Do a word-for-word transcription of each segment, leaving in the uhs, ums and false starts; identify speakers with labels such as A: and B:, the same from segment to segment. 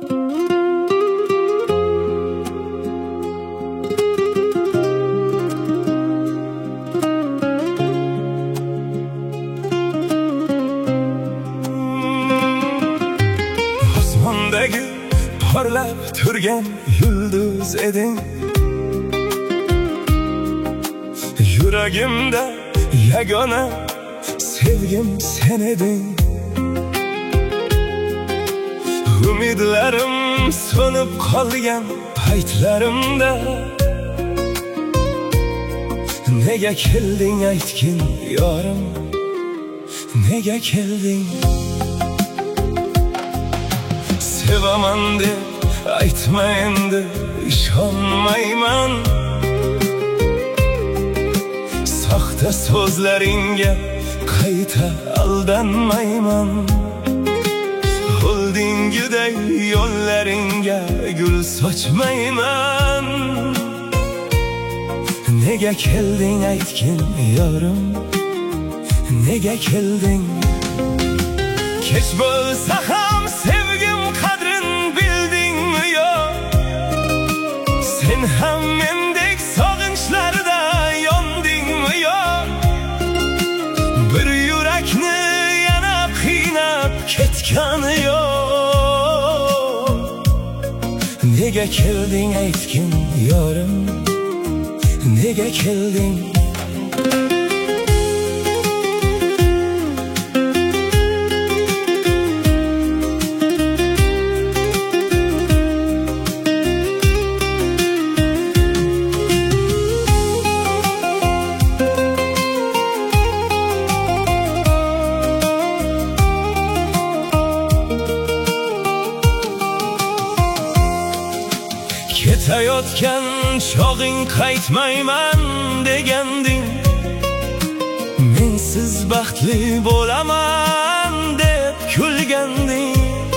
A: Osmondagi porlab turgan yulduz eding, yuragimda yagona sevgim sen eding. Umidlarim so'nib qolgan paytlarimda nega kelding aytgin yorim, nega kelding? Sevaman deb aytma endi, ishonmayman. Soxta so'zlaringga qayta aldanmayman. Holdingiday yo'llaringga gul sochmayman. Nega kelding aytgin yorim, nega kelding? Kech bo'lsa ham sevgim qadrin bildingmi yo? Sen ham mendek sog'inchlarda yondingmi yo? Bir yurakni yana qiynab ketgani yo? Nega kelding aytgin yorim, nega kelding? Ketayotgan chog'ing qaytmayman deganding, mensiz baxtli bo'laman deb kulganding.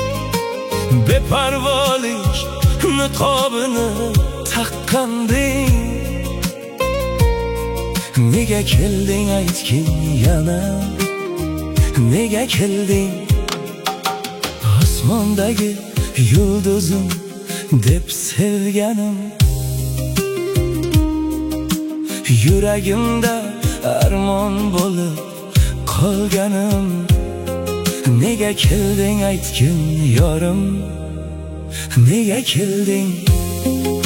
A: Beparvolik niqobini taqqanding. Nega kelding aytgin yana, nega kelding? Osmondagi yulduzim deb sevganim, yuragimda armon bo'lib qolganim. Nega kelding aytgin yorim, nega kelding?